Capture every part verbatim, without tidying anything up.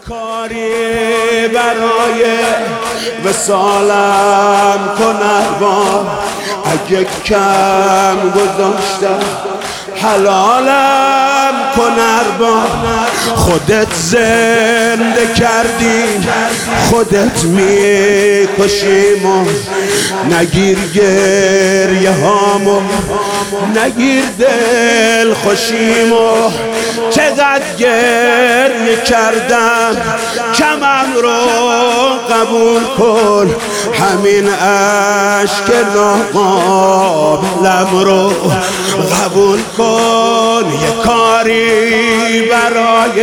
کاری برای وصالم کن ارباب، اگه کم گذاشتم حلالم کن ارباب. خودت زنده کردی خودت میکشیمو، نگیر گریه هامو نگیر دل خوشیمو. چقدر گریه کردم کمم رو قبول کن، همین عشق ناقابلم رو قبول کن. یه کاری برای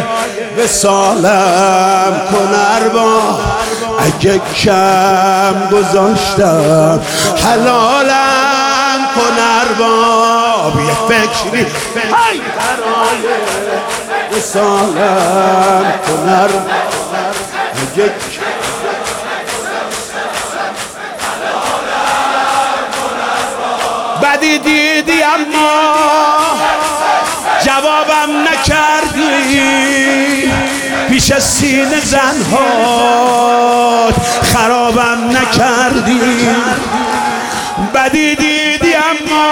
وصالم کن ارباب، اگه کم گذاشتم حلالم کن ارباب. یه فکری برای وصالم کن ارباب، اگه بدی دیدی اما جوابم نکردی، پیش سینه زنهات خرابم نکردی. بدی دیدی اما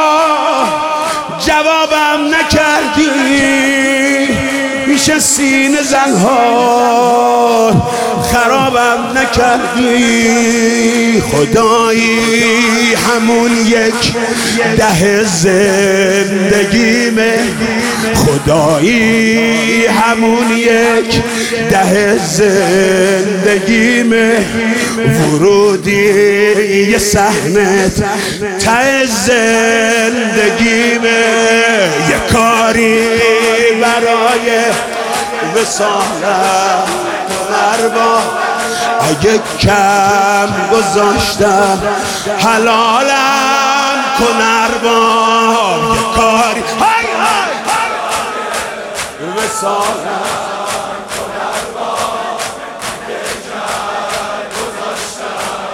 جوابم نکردی، پیش سینه زنهات خرابم نکردی. خدایی همون یک ده زندگیمه، خدایی همون یک ده زندگیمه. ورودی یه صحنه ته زندگیمه. یه کاری برای وصالم کن ارباب، اگه کم گذاشتم حلالم کن ارباب. یه کاری وصالم کن ارباب، اگه کم گذاشتم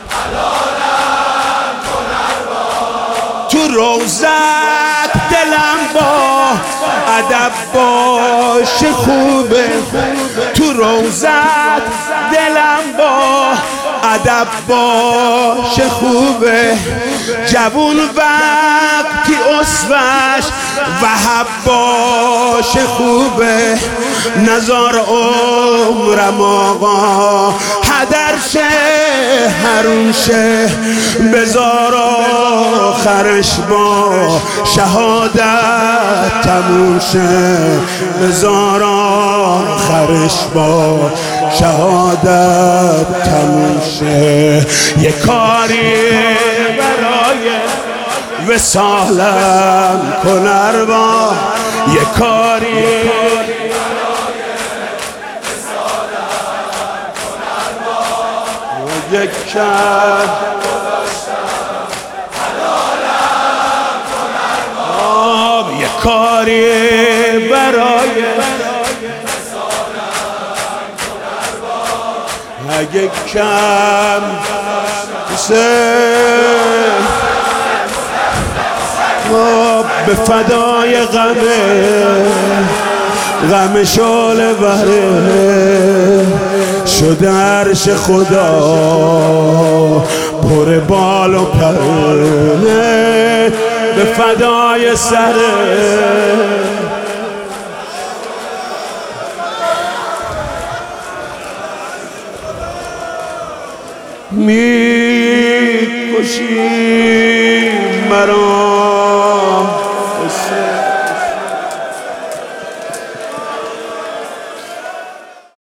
حلالم کن ارباب. تو روزت دلم با ادب باشه خوبه، تو روزت دلم با ادب باشه خوبه. جوون وقتی اسوش وهب باشه خوبه. نزار عمرم آقا هدر شه حرون شه، بزار آخرش با شهادت تموم شه. بزار آخرش با شهادت تموم شه. یه کاری برای وصالم کن ارباب، یه کاری برای وصالم کن ارباب. یک کم حلالم کن ارباب، یه کاری برای وصالم کن ارباب. اگه کم به فدای غمه غم شعله بره شده عرش خدا پر بال و پره. به فدای سره می کشی مرا